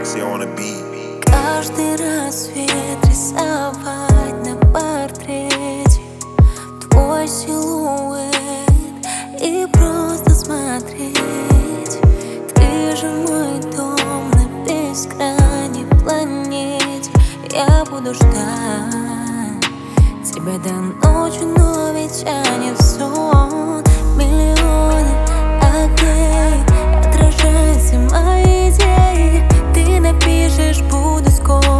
Lexi on the beat. Каждый рассвет рисовать на портрете твой силуэт и просто смотреть. Ты же мой дом на бескрайней планете. Я буду ждать тебя до ночи, но ведь тянет сон. Миллионы огней отражаются мои идеи. Ты напишешь, буду скоро.